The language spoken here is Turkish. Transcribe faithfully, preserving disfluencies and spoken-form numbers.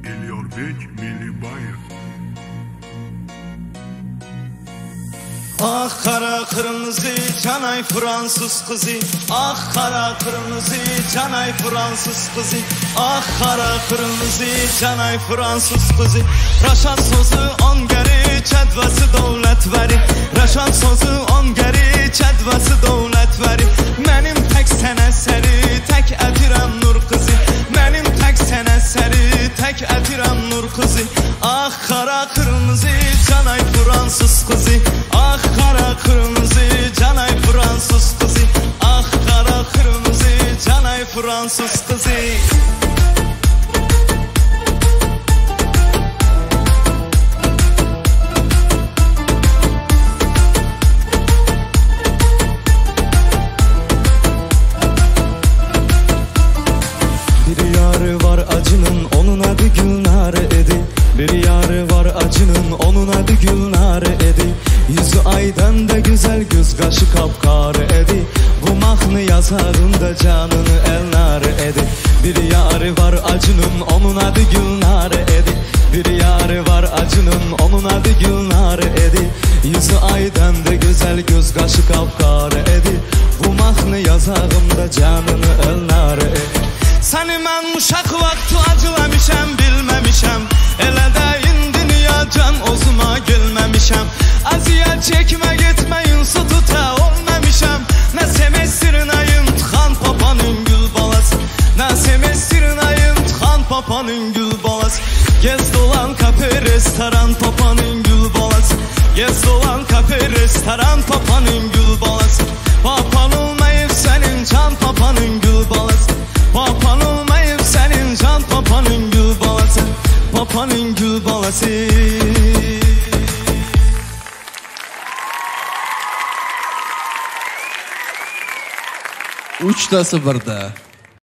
Eliorbek Milibayev. Ah kara kırmızı canay Fransız kızı, ah kara kırmızı canay Fransız kızı, ah kara kırmızı canay Fransız kızı. Raşad sözü on geri çedvesi devlet veri, Raşad sözü on geri çedvesi devlet veri. Benim tek sen eseri tek etirem nur kızı, benim tek sen eseri tek etirem nur kızı. Ah kara kırmızı canay Fransız kızı, ah kara kırmızı canay Fransız kızı, ah kara kırmızı canay Fransız kızı. Bir yarı var acının onun adı Gülnare edi, bir yarı var acının onun adı Gülnare edi. Yüzü aydan da güzel göz kaşı kapkara edi, bu mahnı yazarında canını elnar edi. Bir yarı var acının onun adı Gülnare edi, bir yarı var acının onun adı Gülnare edi. Yüzü aydan da güzel göz kaşı kapkara edi, bu mahnı yazarında canını elnar edi. Səni mən uşaq vaxtı acılamışam, bilməmişəm, elə də indi niyə can özümə gülməmişəm. Əziyyət çəkmə getməyin su tuta olmamışam, nə semestrin ayın tıxan papanın gül balası, nə semestrin ayın tıxan papanın gül balası. Gez dolan kafe restoran papanın gül balası, gez dolan kafe restoran papanın gül balası. Papan olmayıb sənin can papanın gül balası, papan olmayıb sənin can papanın gül balası, papanın gül balası. Uçta sıfırda.